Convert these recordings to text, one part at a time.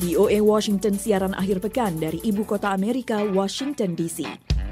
VOA Washington siaran akhir pekan dari ibu kota Amerika, Washington DC.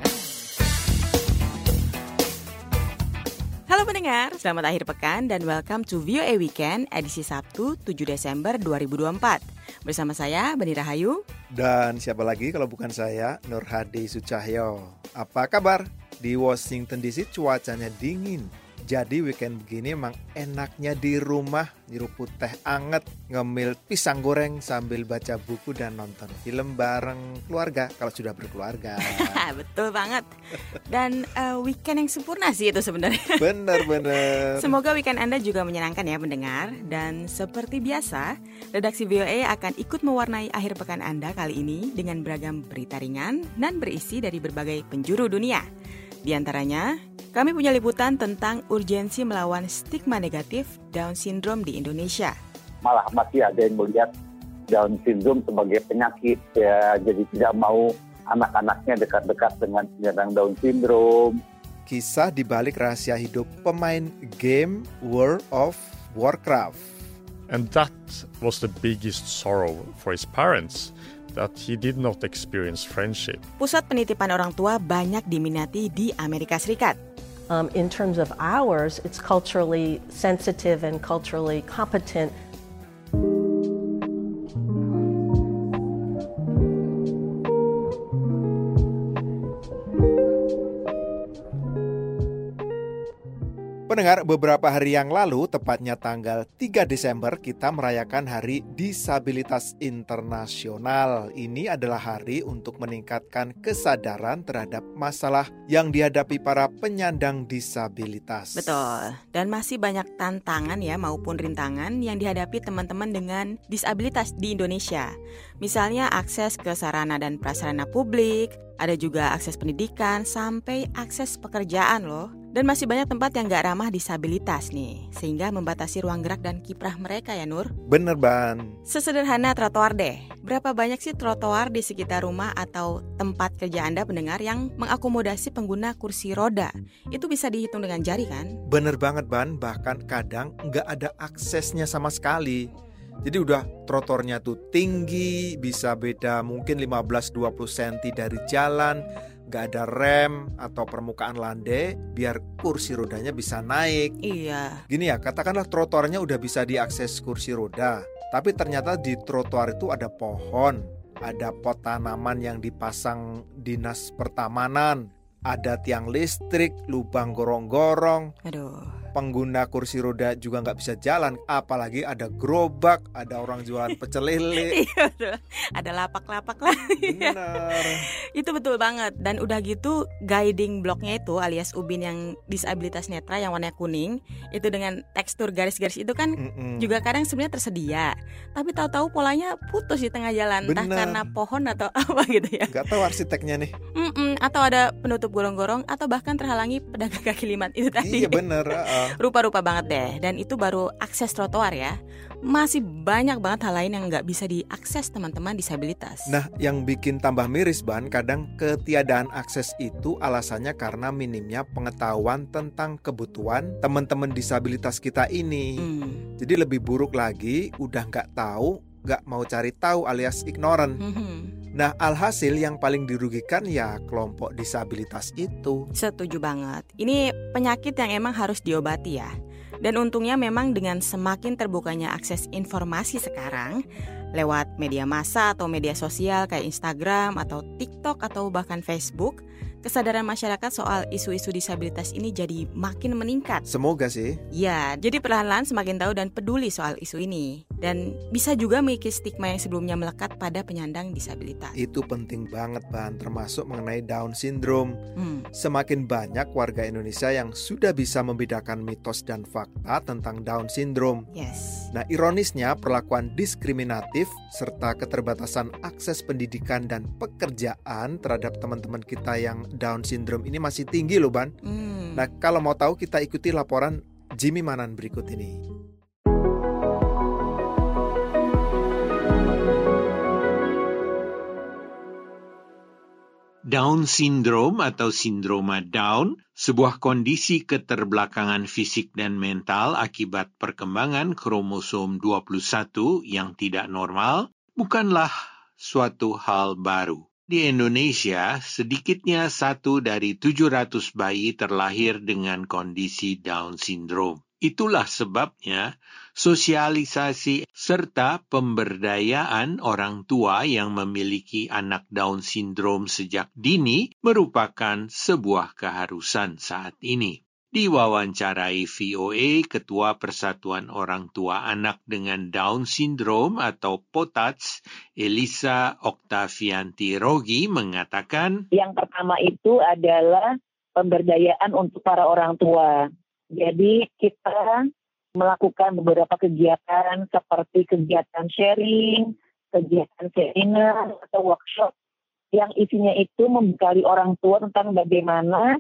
Halo pendengar, selamat akhir pekan dan welcome to VOA Weekend edisi Sabtu 7 Desember 2024. Bersama saya, Beni Rahayu. Dan siapa lagi kalau bukan saya, Nur Hadi Sucahyo. Apa kabar? Di Washington DC cuacanya dingin. Jadi weekend begini emang enaknya di rumah, nyeruput teh anget, ngemil pisang goreng sambil baca buku dan nonton film bareng keluarga kalau sudah berkeluarga. Betul banget. Dan weekend yang sempurna sih itu sebenarnya. Bener. Semoga weekend Anda juga menyenangkan ya pendengar. Dan seperti biasa, redaksi VOA akan ikut mewarnai akhir pekan Anda kali ini dengan beragam berita ringan dan berisi dari berbagai penjuru dunia. Di antaranya, kami punya liputan tentang urgensi melawan stigma negatif Down Syndrome di Indonesia. Malah masih ada yang melihat Down Syndrome sebagai penyakit, ya, jadi tidak mau anak-anaknya dekat-dekat dengan penyandang Down Syndrome. Kisah di balik rahasia hidup pemain game World of Warcraft. And that was the biggest sorrow for his parents, that he did not experience friendship. Pusat penitipan orang tua banyak diminati di Amerika Serikat. In terms of ours, it's culturally sensitive and culturally competent. Pendengar, beberapa hari yang lalu, tepatnya tanggal 3 Desember, kita merayakan Hari Disabilitas Internasional. Ini adalah hari untuk meningkatkan kesadaran terhadap masalah yang dihadapi para penyandang disabilitas. Betul, dan masih banyak tantangan ya maupun rintangan yang dihadapi teman-teman dengan disabilitas di Indonesia. Misalnya akses ke sarana dan prasarana publik, ada juga akses pendidikan sampai akses pekerjaan loh. Dan masih banyak tempat yang gak ramah disabilitas nih, sehingga membatasi ruang gerak dan kiprah mereka ya Nur. Bener Ban. Sesederhana trotoar deh. Berapa banyak sih trotoar di sekitar rumah atau tempat kerja Anda pendengar yang mengakomodasi pengguna kursi roda? Itu bisa dihitung dengan jari kan? Bener banget Ban, bahkan kadang gak ada aksesnya sama sekali. Jadi udah trotoarnya tuh tinggi, bisa beda mungkin 15-20 cm dari jalan. Gak ada rem atau permukaan landai biar kursi rodanya bisa naik. Iya. Gini ya, katakanlah trotoarnya udah bisa diakses kursi roda, tapi ternyata di trotoar itu ada pohon, ada pot tanaman yang dipasang dinas pertamanan, ada tiang listrik, lubang gorong-gorong. Aduh. Pengguna kursi roda juga nggak bisa jalan, apalagi ada gerobak, ada orang jualan pecel lele. Iya betul, ada lapak-lapak lah. Benar. Itu betul banget. Dan udah gitu guiding blocknya itu alias ubin yang disabilitas netra yang warna kuning, itu dengan tekstur garis-garis itu kan juga kadang sebenarnya tersedia, tapi tahu-tahu polanya putus di tengah jalan. Bener. Entah karena pohon atau apa gitu ya. Gak tahu arsiteknya nih. Atau ada penutup gorong-gorong atau bahkan terhalangi pedagang kaki lima itu tadi. Iya bener. Rupa-rupa banget deh. Dan itu baru akses trotoar ya. Masih banyak banget hal lain yang gak bisa diakses teman-teman disabilitas. Nah, yang bikin tambah miris Ban, kadang ketiadaan akses itu alasannya karena minimnya pengetahuan tentang kebutuhan teman-teman disabilitas kita ini. Jadi lebih buruk lagi, udah gak tahu, gak mau cari tahu alias ignorant. Nah, alhasil yang paling dirugikan ya kelompok disabilitas itu. Setuju banget. Ini penyakit yang emang harus diobati ya. Dan untungnya memang dengan semakin terbukanya akses informasi sekarang lewat media massa atau media sosial kayak Instagram atau TikTok atau bahkan Facebook, kesadaran masyarakat soal isu-isu disabilitas ini jadi makin meningkat. Semoga sih. Ya, jadi perlahan-lahan semakin tahu dan peduli soal isu ini. Dan bisa juga mengikis stigma yang sebelumnya melekat pada penyandang disabilitas. Itu penting banget Ban, termasuk mengenai Down Syndrome. Semakin banyak warga Indonesia yang sudah bisa membedakan mitos dan fakta tentang Down Syndrome. Yes. Nah, ironisnya perlakuan diskriminatif serta keterbatasan akses pendidikan dan pekerjaan terhadap teman-teman kita yang Down Syndrome ini masih tinggi loh Ban. Nah, kalau mau tahu kita ikuti laporan Jimmy Manan berikut ini. Down syndrome atau sindroma Down, sebuah kondisi keterbelakangan fisik dan mental akibat perkembangan kromosom 21 yang tidak normal bukanlah suatu hal baru. Di Indonesia, sedikitnya 1 dari 700 bayi terlahir dengan kondisi Down syndrome. Itulah sebabnya sosialisasi serta pemberdayaan orang tua yang memiliki anak Down syndrome sejak dini merupakan sebuah keharusan saat ini. Diwawancarai VOA, Ketua Persatuan Orang Tua Anak dengan Down Syndrome atau POTATS, Elisa Oktavianti Rogi mengatakan, yang pertama itu adalah pemberdayaan untuk para orang tua. Jadi kita melakukan beberapa kegiatan seperti kegiatan sharing, kegiatan seminar atau workshop yang isinya itu membekali orang tua tentang bagaimana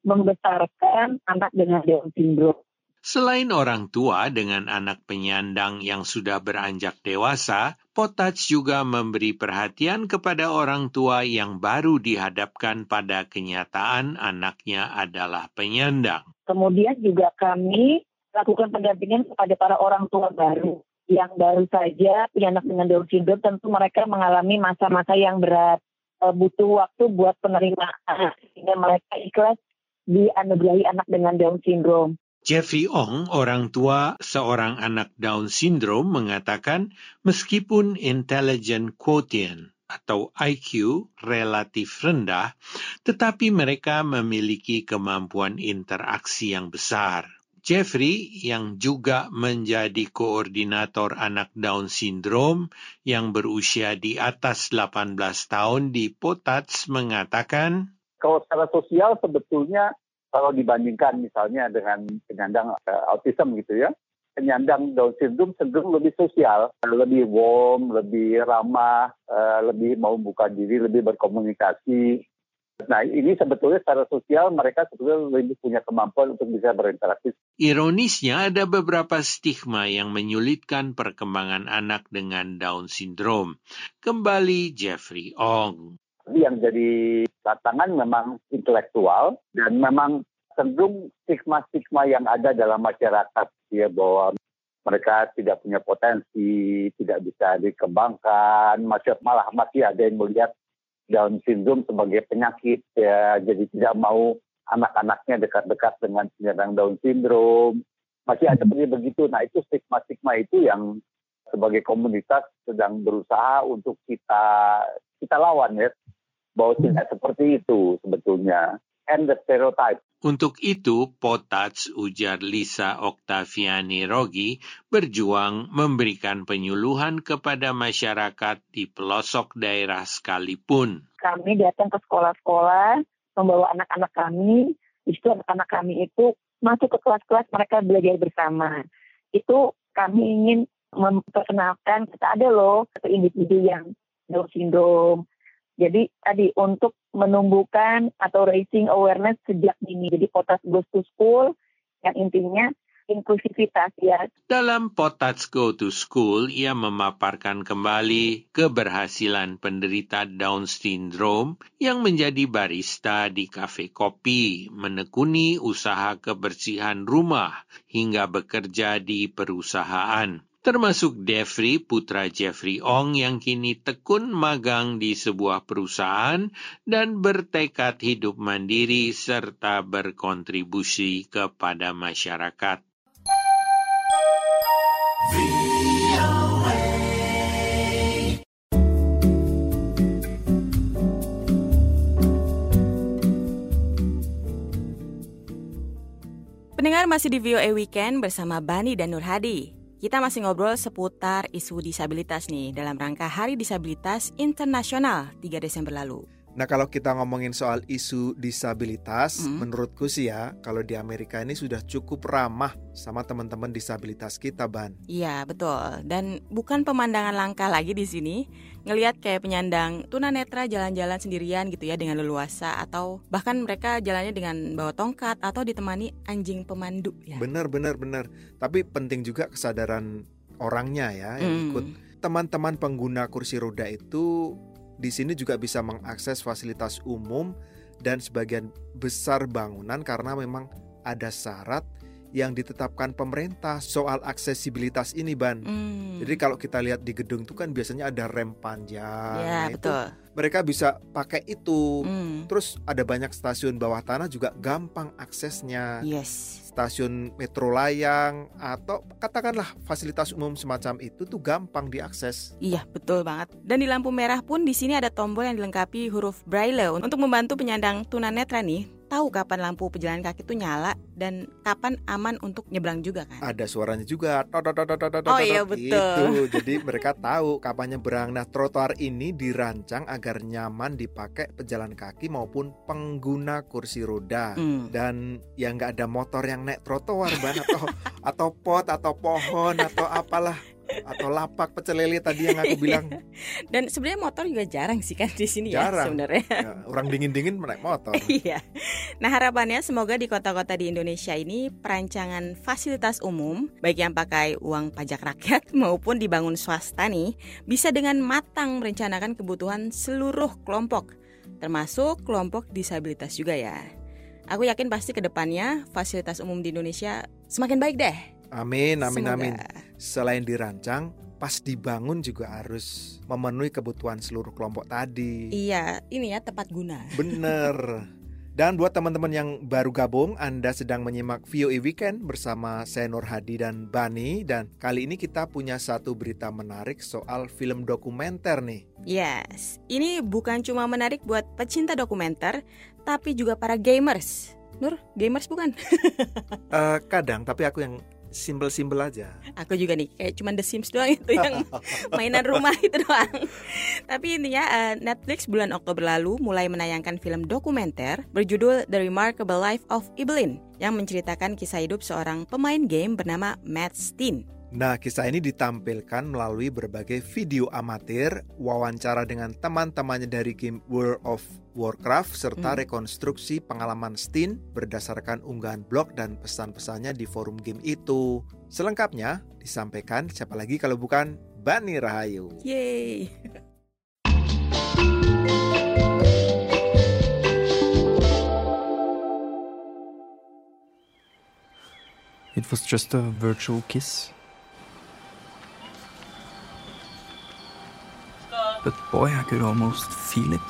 membesarkan anak dengan Down syndrome. Selain orang tua dengan anak penyandang yang sudah beranjak dewasa, POTATS juga memberi perhatian kepada orang tua yang baru dihadapkan pada kenyataan anaknya adalah penyandang. Kemudian juga kami lakukan pendampingan kepada para orang tua baru yang baru saja punya anak dengan Down syndrome. Tentu mereka mengalami masa-masa yang berat, butuh waktu buat penerimaan sehingga mereka ikhlas dianugerahi anak dengan Down syndrome. Jeffrey Ong, orang tua seorang anak Down syndrome, mengatakan meskipun intelligent quotient atau IQ relatif rendah, tetapi mereka memiliki kemampuan interaksi yang besar. Jeffrey, yang juga menjadi koordinator anak Down syndrome yang berusia di atas 18 tahun di POTATS, mengatakan, Kalau secara sosial sebetulnya kalau dibandingkan misalnya dengan penyandang autism gitu ya, penyandang Down syndrome cenderung lebih sosial, lebih warm, lebih ramah, lebih mau buka diri, lebih berkomunikasi. Nah ini sebetulnya secara sosial mereka sebetulnya lebih punya kemampuan untuk bisa berinteraksi. Ironisnya ada beberapa stigma yang menyulitkan perkembangan anak dengan Down syndrome. Kembali Jeffrey Ong. Yang jadi tantangan memang intelektual dan memang cenderung stigma-stigma yang ada dalam masyarakat ya, bahwa mereka tidak punya potensi, tidak bisa dikembangkan, malah masih ada yang melihat Down syndrome sebagai penyakit ya, jadi tidak mau anak-anaknya dekat-dekat dengan penyandang Down syndrome. Masih ada begitu. Nah, itu stigma-stigma itu yang sebagai komunitas sedang berusaha untuk kita lawan ya, bahwa tidak seperti itu sebetulnya. And the stereotype. Untuk itu, POTATS, ujar Lisa Oktaviani Rogi, berjuang memberikan penyuluhan kepada masyarakat di pelosok daerah sekalipun. Kami datang ke sekolah-sekolah, membawa anak-anak kami, di situ anak-anak kami itu masuk ke kelas-kelas mereka belajar bersama. Itu kami ingin memperkenalkan, kita ada loh satu individu yang Down syndrome. Jadi tadi untuk menumbuhkan atau raising awareness sejak dini. Jadi POTATS Goes to School yang intinya inklusivitas ya. Dalam POTATS Go to School, ia memaparkan kembali keberhasilan penderita Down syndrome yang menjadi barista di kafe kopi, menekuni usaha kebersihan rumah, hingga bekerja di perusahaan. Termasuk Devri, putra Jeffrey Ong yang kini tekun magang di sebuah perusahaan dan bertekad hidup mandiri serta berkontribusi kepada masyarakat. Pendengar masih di VOA Weekend bersama Bani dan Nur Hadi. Kita masih ngobrol seputar isu disabilitas nih dalam rangka Hari Disabilitas Internasional 3 Desember lalu. Nah, kalau kita ngomongin soal isu disabilitas, menurutku sih ya, kalau di Amerika ini sudah cukup ramah sama teman-teman disabilitas kita, Ban. Iya, betul. Dan bukan pemandangan langka lagi di sini. Ngelihat kayak penyandang tunanetra jalan-jalan sendirian gitu ya dengan leluasa, atau bahkan mereka jalannya dengan bawa tongkat atau ditemani anjing pemandu ya. Benar. Tapi penting juga kesadaran orangnya ya yang ikut. Teman-teman pengguna kursi roda itu di sini juga bisa mengakses fasilitas umum dan sebagian besar bangunan karena memang ada syarat yang ditetapkan pemerintah soal aksesibilitas ini, Ban. Jadi kalau kita lihat di gedung itu kan biasanya ada rem panjang. Ya, betul. Mereka bisa pakai itu. Terus ada banyak stasiun bawah tanah juga gampang aksesnya. Yes. Stasiun metro layang atau katakanlah fasilitas umum semacam itu tuh gampang diakses. Iya, betul banget. Dan di lampu merah pun di sini ada tombol yang dilengkapi huruf braille untuk membantu penyandang tunanetra nih tahu kapan lampu pejalan kaki itu nyala dan kapan aman untuk nyebrang juga kan. Ada suaranya juga. Oh iya, betul. Jadi mereka tahu kapan nyebrang. Nah, trotoar ini dirancang agar nyaman dipakai pejalan kaki maupun pengguna kursi roda. Dan ya nggak ada motor yang naik trotoar, Ban, atau pot atau pohon atau apalah. Atau lapak pecel lele tadi yang aku bilang. Dan sebenarnya motor juga jarang sih kan di sini ya sebenarnya. Ya, orang dingin-dingin naik motor. Iya. Nah, harapannya semoga di kota-kota di Indonesia ini perancangan fasilitas umum baik yang pakai uang pajak rakyat maupun dibangun swasta nih bisa dengan matang merencanakan kebutuhan seluruh kelompok, termasuk kelompok disabilitas juga ya. Aku yakin pasti ke depannya fasilitas umum di Indonesia semakin baik deh. Amin. Selain dirancang, pas dibangun juga harus memenuhi kebutuhan seluruh kelompok tadi. Iya, ini ya tepat guna. Bener. Dan buat teman-teman yang baru gabung, Anda sedang menyimak VOA Weekend bersama saya Nur Hadi dan Bani. Dan kali ini kita punya satu berita menarik soal film dokumenter nih. Yes, ini bukan cuma menarik buat pecinta dokumenter, tapi juga para gamers. Nur, gamers bukan? Kadang, tapi aku yang simpel-simpel aja. Aku juga nih, kayak cuman The Sims doang itu yang mainan rumah itu doang. Tapi intinya Netflix bulan Oktober lalu mulai menayangkan film dokumenter berjudul The Remarkable Life of Evelyn yang menceritakan kisah hidup seorang pemain game bernama Matt Steen. Nah, kisah ini ditampilkan melalui berbagai video amatir, wawancara dengan teman-temannya dari game World of Warcraft, serta rekonstruksi pengalaman Steen berdasarkan unggahan blog dan pesan-pesannya di forum game itu. Selengkapnya disampaikan siapa lagi kalau bukan Bani Rahayu. Yeay! It was just a virtual kiss. But boy, I could almost feel it.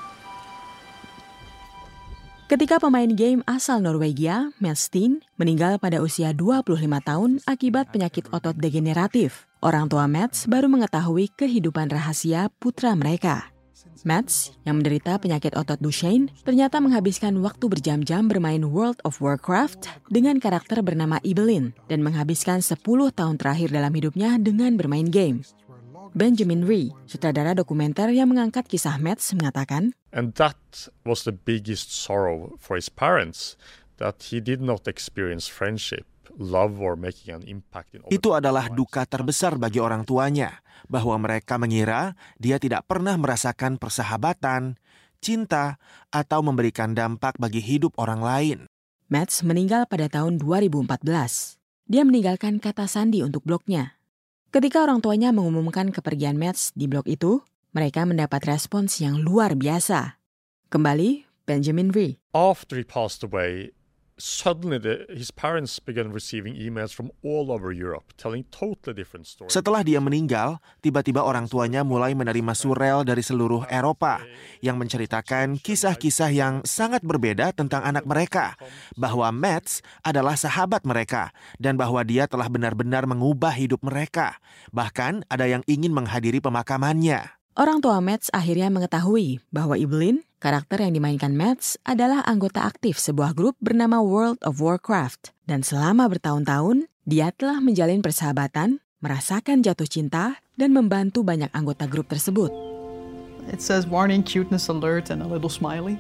Ketika pemain game asal Norwegia, Matt Steen, meninggal pada usia 25 tahun akibat penyakit otot degeneratif, orang tua Matt baru mengetahui kehidupan rahasia putra mereka. Matt, yang menderita penyakit otot Duchenne, ternyata menghabiskan waktu berjam-jam bermain World of Warcraft dengan karakter bernama Evelyn dan menghabiskan 10 tahun terakhir dalam hidupnya dengan bermain game. Benjamin Ree, sutradara dokumenter yang mengangkat kisah Matt, mengatakan, And that was the biggest sorrow for his parents, that he did not experience friendship, love or making an impact in. Itu adalah duka terbesar bagi orang tuanya, bahwa mereka mengira dia tidak pernah merasakan persahabatan, cinta, atau memberikan dampak bagi hidup orang lain. Matt meninggal pada tahun 2014. Dia meninggalkan kata sandi untuk blognya. Ketika orang tuanya mengumumkan kepergian Matt di blog itu, mereka mendapat respons yang luar biasa. Kembali, Benjamin Ree. After he passed away, suddenly his parents began receiving emails from all over Europe telling totally different stories. Setelah dia meninggal, tiba-tiba orang tuanya mulai menerima surel dari seluruh Eropa yang menceritakan kisah-kisah yang sangat berbeda tentang anak mereka, bahwa Matt adalah sahabat mereka dan bahwa dia telah benar-benar mengubah hidup mereka. Bahkan ada yang ingin menghadiri pemakamannya. Orang tua Matt akhirnya mengetahui bahwa Evelyn, karakter yang dimainkan Matt, adalah anggota aktif sebuah grup bernama World of Warcraft. Dan selama bertahun-tahun, dia telah menjalin persahabatan, merasakan jatuh cinta, dan membantu banyak anggota grup tersebut. It says warning, cuteness alert, and a little smiley.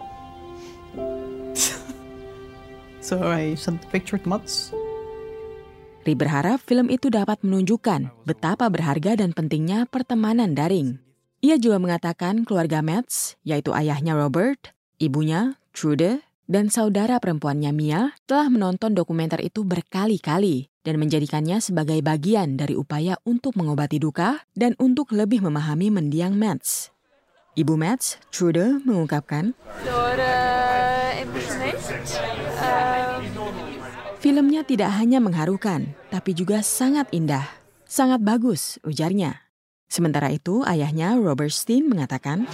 So I sent the picture to Mats. Ree berharap film itu dapat menunjukkan betapa berharga dan pentingnya pertemanan daring. Ia juga mengatakan keluarga Matt, yaitu ayahnya Robert, ibunya, Trude, dan saudara perempuannya Mia, telah menonton dokumenter itu berkali-kali dan menjadikannya sebagai bagian dari upaya untuk mengobati duka dan untuk lebih memahami mendiang Matt. Ibu Matt, Trude, mengungkapkan, Filmnya tidak hanya mengharukan, tapi juga sangat indah. Sangat bagus, ujarnya. Sementara itu, ayahnya Robert Steen mengatakan,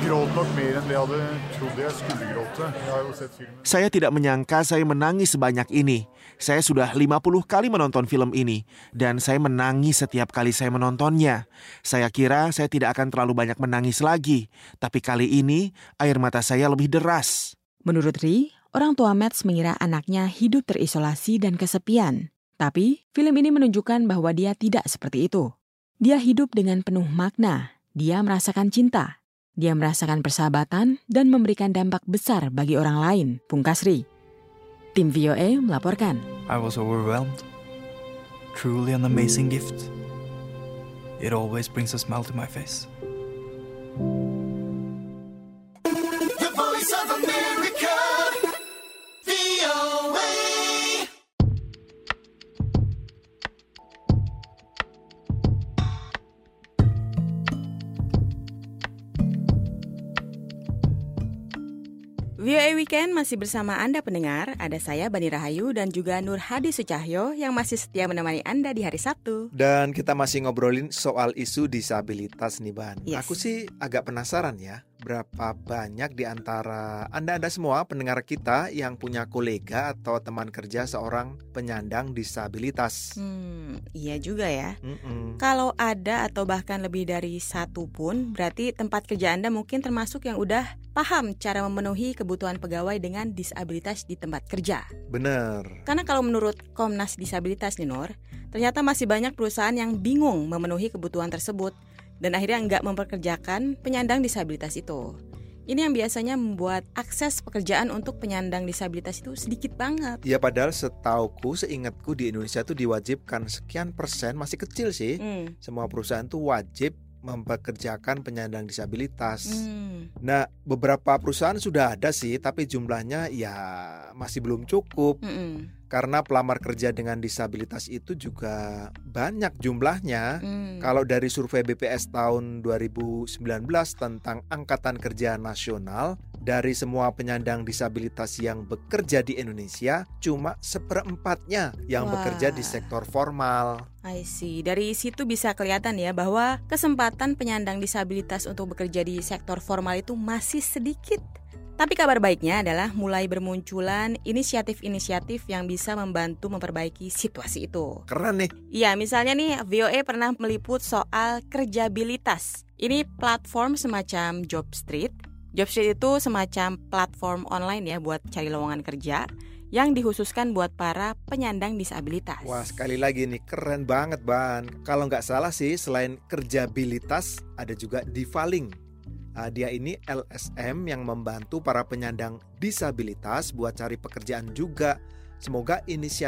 "Saya tidak menyangka saya menangis sebanyak ini. Saya sudah 50 kali menonton film ini, dan saya menangis setiap kali saya menontonnya. Saya kira saya tidak akan terlalu banyak menangis lagi, tapi kali ini air mata saya lebih deras." Menurut Ri, orang tua Mads mengira anaknya hidup terisolasi dan kesepian. Tapi, film ini menunjukkan bahwa dia tidak seperti itu. Dia hidup dengan penuh makna, dia merasakan cinta, dia merasakan persahabatan dan memberikan dampak besar bagi orang lain, pungkas Ri. Tim VOA melaporkan. I was overwhelmed. Truly an amazing gift. It always brings a smile to my face. The Voice of America, VOA. VOA Weekend masih bersama Anda pendengar. Ada saya Bani Rahayu dan juga Nur Hadi Sucahyo yang masih setia menemani Anda di hari Sabtu. Dan kita masih ngobrolin soal isu disabilitas nih Ban. Yes. Aku sih agak penasaran ya, berapa banyak di antara Anda semua pendengar kita yang punya kolega atau teman kerja seorang penyandang disabilitas? Iya juga ya. Kalau ada atau bahkan lebih dari satu pun, berarti tempat kerja Anda mungkin termasuk yang udah paham cara memenuhi kebutuhan pegawai dengan disabilitas di tempat kerja. Bener. Karena kalau menurut Komnas Disabilitas nih Nur, ternyata masih banyak perusahaan yang bingung memenuhi kebutuhan tersebut dan akhirnya nggak memperkerjakan penyandang disabilitas itu. Ini yang biasanya membuat akses pekerjaan untuk penyandang disabilitas itu sedikit banget. Ya padahal setauku, seingatku di Indonesia tuh diwajibkan sekian persen, masih kecil sih. Semua perusahaan tuh wajib mempekerjakan penyandang disabilitas. Nah, beberapa perusahaan sudah ada sih, tapi jumlahnya ya masih belum cukup. Karena pelamar kerja dengan disabilitas itu juga banyak jumlahnya. Kalau dari survei BPS tahun 2019 tentang Angkatan Kerja Nasional, dari semua penyandang disabilitas yang bekerja di Indonesia, cuma 1/4-nya yang bekerja di sektor formal. I see. Dari situ bisa kelihatan ya bahwa kesempatan penyandang disabilitas untuk bekerja di sektor formal itu masih sedikit. Tapi kabar baiknya adalah mulai bermunculan inisiatif-inisiatif yang bisa membantu memperbaiki situasi itu. Keren nih. Iya, misalnya nih VOA pernah meliput soal Kerjabilitas. Ini platform semacam Jobstreet. Jobstreet itu semacam platform online ya buat cari lowongan kerja yang dikhususkan buat para penyandang disabilitas. Wah, sekali lagi nih keren banget Ban. Kalau nggak salah sih, selain Kerjabilitas ada juga Divaling. Dia ini LSM yang membantu para penyandang disabilitas buat cari pekerjaan juga. Semoga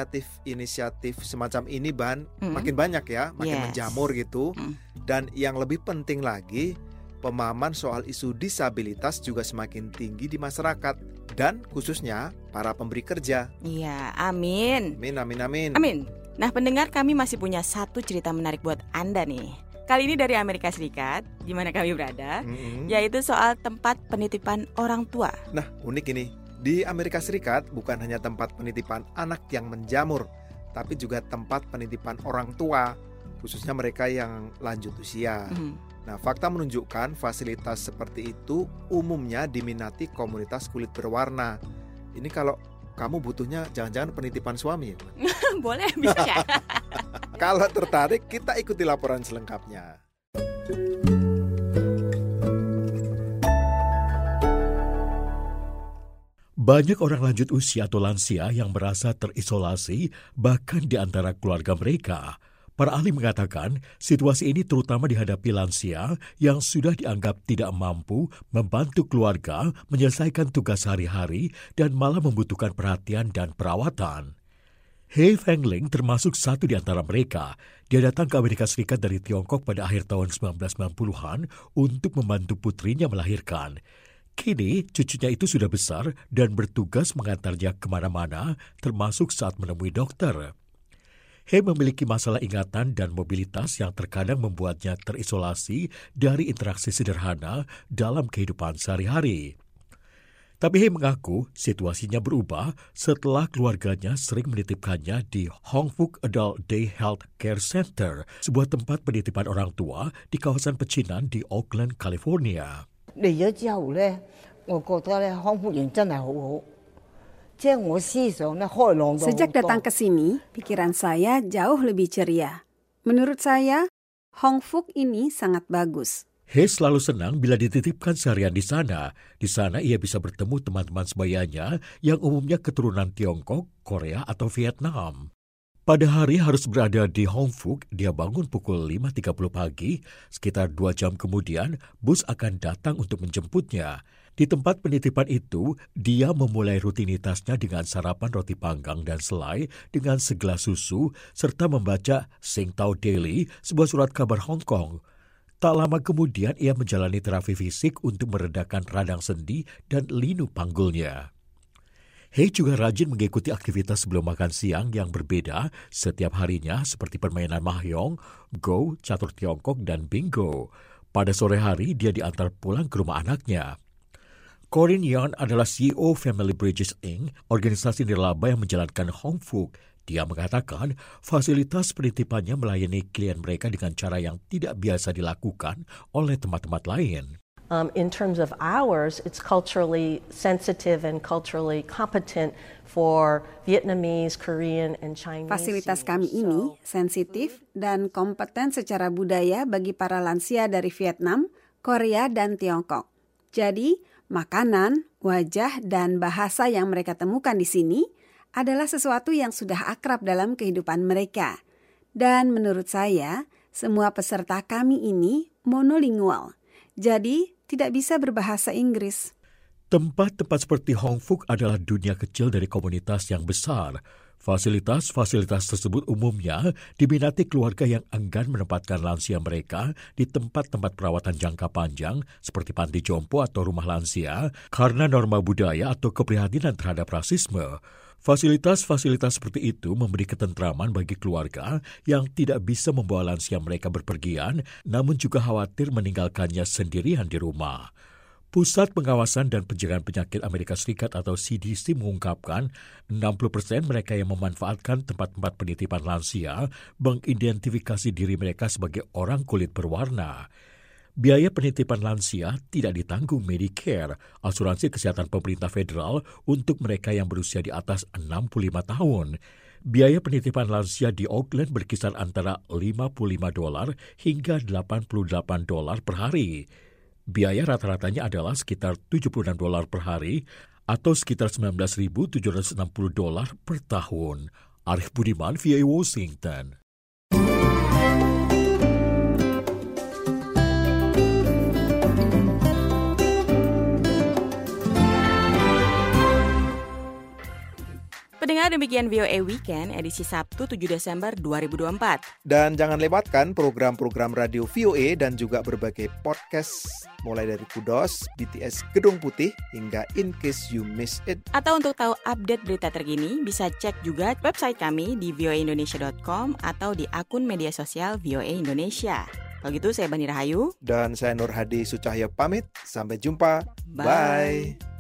inisiatif semacam ini Ban makin banyak ya, makin menjamur gitu. Dan yang lebih penting lagi, pemahaman soal isu disabilitas juga semakin tinggi di masyarakat dan khususnya para pemberi kerja. Iya, amin. Amin. Nah, pendengar, kami masih punya satu cerita menarik buat Anda nih. Kali ini dari Amerika Serikat, di mana kami berada, yaitu soal tempat penitipan orang tua. Nah, unik ini. Di Amerika Serikat bukan hanya tempat penitipan anak yang menjamur, tapi juga tempat penitipan orang tua, khususnya mereka yang lanjut usia. Nah, fakta menunjukkan fasilitas seperti itu umumnya diminati komunitas kulit berwarna. Ini kalau kamu butuhnya jangan-jangan penitipan suami ya? Boleh, bisa ya? Kalau tertarik, kita ikuti laporan selengkapnya. Banyak orang lanjut usia atau lansia yang merasa terisolasi bahkan di antara keluarga mereka. Para ahli mengatakan situasi ini terutama dihadapi lansia yang sudah dianggap tidak mampu membantu keluarga menyelesaikan tugas sehari-hari dan malah membutuhkan perhatian dan perawatan. He Fengling termasuk satu di antara mereka. Dia datang ke Amerika Serikat dari Tiongkok pada akhir tahun 1990-an untuk membantu putrinya melahirkan. Kini cucunya itu sudah besar dan bertugas mengantarnya kemana-mana, termasuk saat menemui dokter. He memiliki masalah ingatan dan mobilitas yang terkadang membuatnya terisolasi dari interaksi sederhana dalam kehidupan sehari-hari. Tapi He mengaku situasinya berubah setelah keluarganya sering menitipkannya di Hong Fook Adult Day Health Care Center, sebuah tempat penitipan orang tua di kawasan pecinan di Oakland, California. Sejak datang ke sini, pikiran saya jauh lebih ceria. Menurut saya, Hong Fook ini sangat bagus. He selalu senang bila dititipkan seharian di sana. Di sana ia bisa bertemu teman-teman sebayanya yang umumnya keturunan Tiongkok, Korea, atau Vietnam. Pada hari harus berada di Hong Fook, dia bangun pukul 5.30 pagi. Sekitar 2 jam kemudian, bus akan datang untuk menjemputnya. Di tempat penitipan itu, dia memulai rutinitasnya dengan sarapan roti panggang dan selai dengan segelas susu, serta membaca Sing Tao Daily, sebuah surat kabar Hong Kong. Tak lama kemudian ia menjalani terapi fisik untuk meredakan radang sendi dan linu panggulnya. He juga rajin mengikuti aktivitas sebelum makan siang yang berbeda setiap harinya seperti permainan mahjong, go, catur Tiongkok, dan bingo. Pada sore hari dia diantar pulang ke rumah anaknya. Corinne Yan adalah CEO Family Bridges Inc., organisasi nirlaba yang menjalankan Hong Fook. Dia mengatakan fasilitas penitipannya melayani klien mereka dengan cara yang tidak biasa dilakukan oleh tempat-tempat lain. In terms of hours, it's culturally sensitive and culturally competent for Vietnamese, Korean, and Chinese. Fasilitas kami ini sensitif dan kompeten secara budaya bagi para lansia dari Vietnam, Korea, dan Tiongkok. Jadi, makanan, wajah, dan bahasa yang mereka temukan di sini adalah sesuatu yang sudah akrab dalam kehidupan mereka. Dan menurut saya, semua peserta kami ini monolingual. Jadi, tidak bisa berbahasa Inggris. Tempat-tempat seperti Hong Fook adalah dunia kecil dari komunitas yang besar. Fasilitas-fasilitas tersebut umumnya diminati keluarga yang enggan menempatkan lansia mereka di tempat-tempat perawatan jangka panjang seperti panti jompo atau rumah lansia karena norma budaya atau keprihatinan terhadap rasisme. Fasilitas-fasilitas seperti itu memberi ketentraman bagi keluarga yang tidak bisa membawa lansia mereka berpergian, namun juga khawatir meninggalkannya sendirian di rumah. Pusat Pengawasan dan Pencegahan Penyakit Amerika Serikat atau CDC mengungkapkan 60% mereka yang memanfaatkan tempat-tempat penitipan lansia mengidentifikasi diri mereka sebagai orang kulit berwarna. Biaya penitipan lansia tidak ditanggung Medicare, asuransi kesehatan pemerintah federal untuk mereka yang berusia di atas 65 tahun. Biaya penitipan lansia di Oakland berkisar antara $55 hingga $88 per hari. Biaya rata-ratanya adalah sekitar $76 per hari atau sekitar $19.760 per tahun. Arif Budiman, VOA Washington. Pendengar, demikian VOA Weekend edisi Sabtu 7 Desember 2024. Dan jangan lewatkan program-program radio VOA dan juga berbagai podcast mulai dari Kudos, BTS Gedung Putih, hingga In Case You Miss It. Atau untuk tahu update berita terkini, bisa cek juga website kami di voaindonesia.com atau di akun media sosial VOA Indonesia. Kalau gitu, saya Bani Rahayu. Dan saya Nur Hadi Sucahyo pamit. Sampai jumpa. Bye.